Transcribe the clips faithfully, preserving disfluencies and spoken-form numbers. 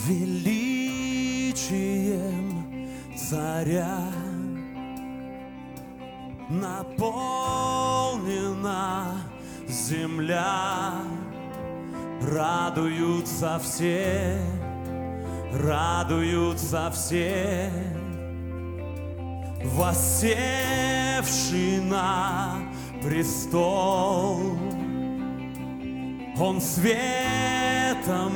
величием царя наполнена земля, радуются все, радуются все, воссевший на престол. Он светом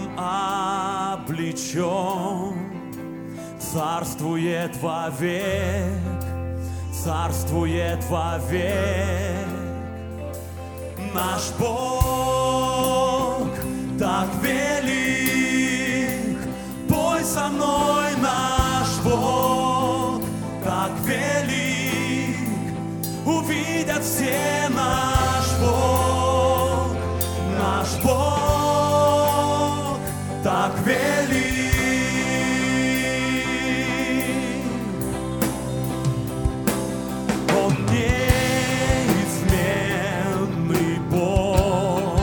облечен, царствует вовек, царствует вовек. Наш Бог так велик, пой со мной, наш Бог так велик, увидят все наш Бог, наш Бог так велик. Он неизменный Бог,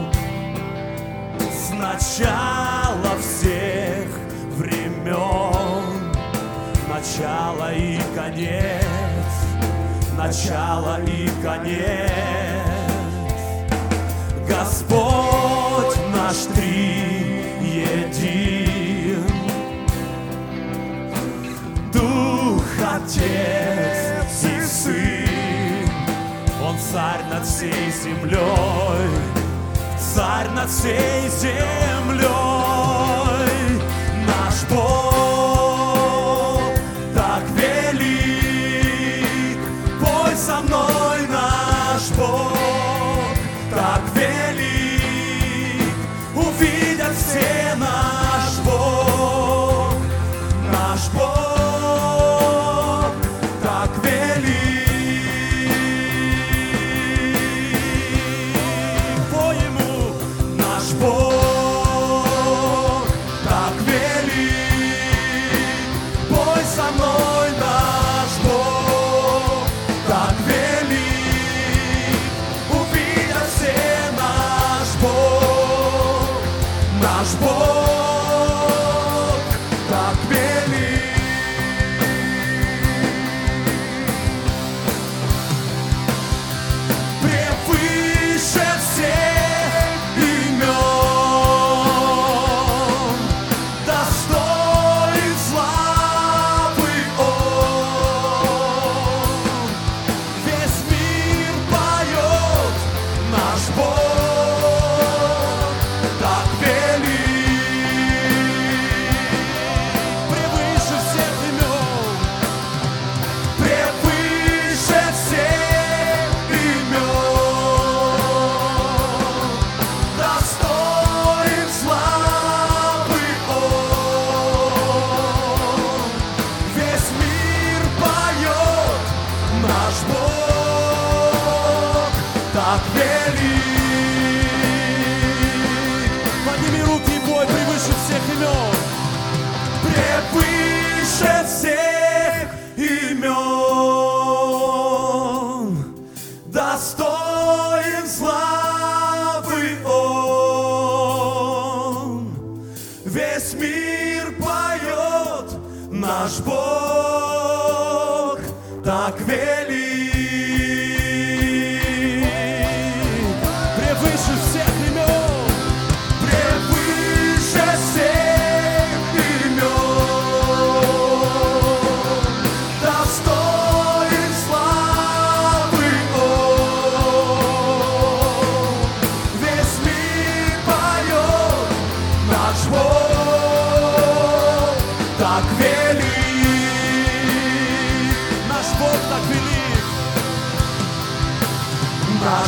с начала всех времен, начало и конец, начало и конец. Господь наш триедин, Дух, Отец и Сын. Он царь над всей землей, царь над всей землей. Наш Бог так велик, пой со мной, наш Бог так велик, увидят все наш Бог, наш Бог так велик. По Ему наш Бог так велик, пой со мной, наш Бог так велик, увидят все наш Бог, наш Бог так велик. Превыше всех имен, достоин славы Он. Весь мир поет, наш Бог так велик. Превыше всех имен, превыше всех имен, достоин славы Он. Весь мир поет, наш Бог так велик. Подними руки и пой, превыше всех имен, превыше всех имен, достоин славы Он. Весь мир поет, наш Бог так велик. Превыше всех имен, превыше всех имен, достоин славы Он. Весь мир поет, наш Бог так велик, наш Бог так велик, наш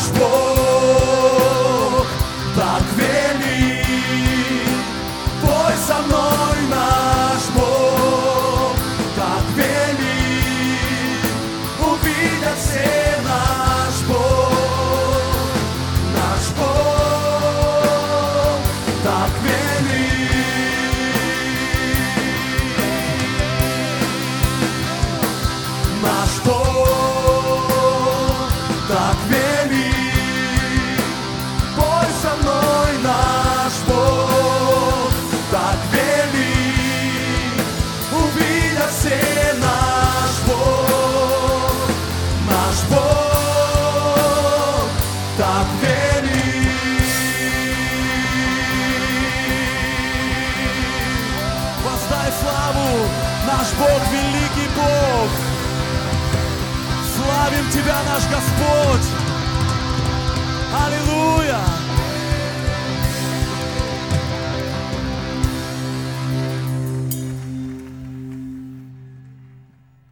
Бог так велик. Пой со мной, наш Бог так велик, увидят все наш Бог, наш Бог так велик, наш Бог так велик. так велик. Воздай славу, наш Бог, великий Бог. Славим Тебя, наш Господь. Аллилуйя.